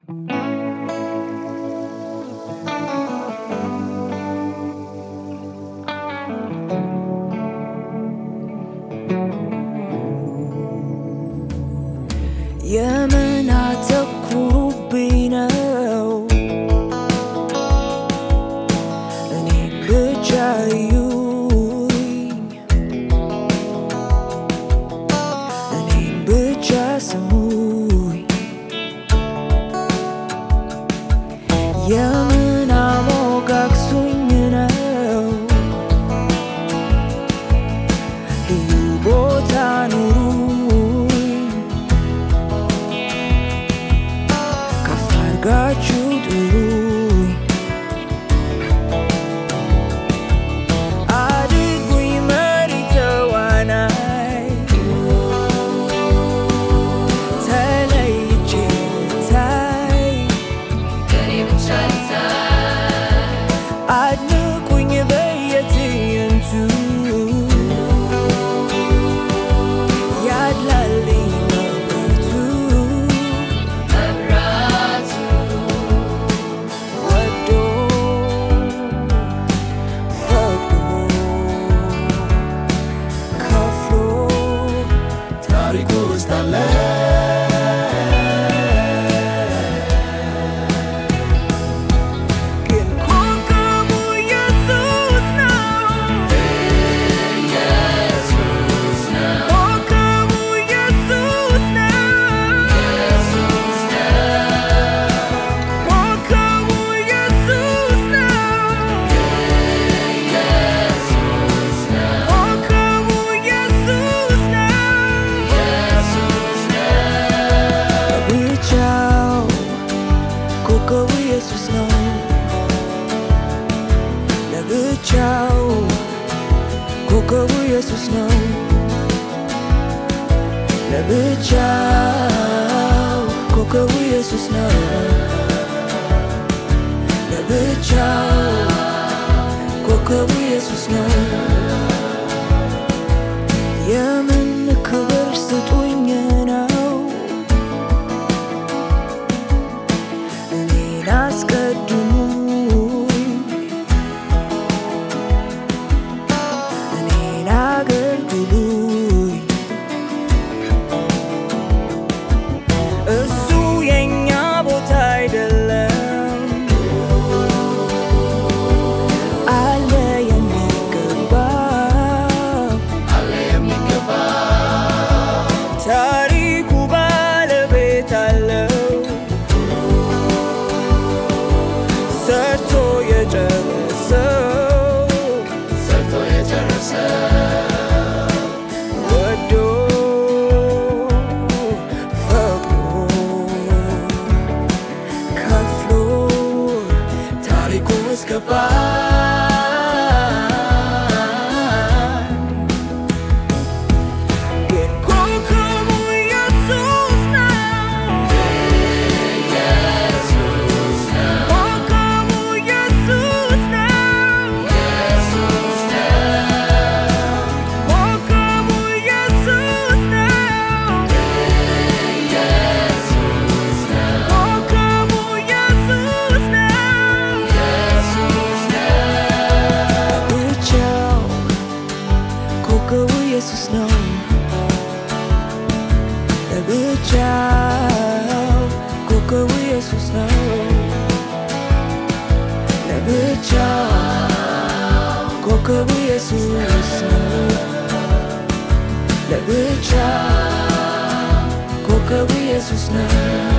የምን አተኩሩብኝ ነው እኔን ብቻ እዩኝ እኔን ብቻ ስሙኝ የምን አሞጋግሱኝ ነው ልዩ ቦታ ኑሩኝ አድርጋችሁ ጥሩኝ አድርጉኝ መሪ ተዋናይ ተለይቼ ልታይ ከኔ ብቻ ልታይ አድንቁኝ በየትዕይንቱ ያድላልኝ ለብቻው ኮከቡ ኢየሱስ ነው ለብቻው ኮከቡ ኢየሱስ ነው ለብቻው ኮከቡ ኢየሱስ ነው የምን ክብር ስጡኝ ነው እኔን አስቀድሙ ታሪኩ ባለቤት አለው ሰርቶ የጨረሰው ወዶ ፈቅዶ ከፍሎ ታሪኩ እስገባ ኢየሱስ ነው ለብቻው ኮከቡ ኢየሱስ ነው ለብቻው ኮከቡ ኢየሱስ ነው ለብቻው ኮከቡ ኢየሱስ ነው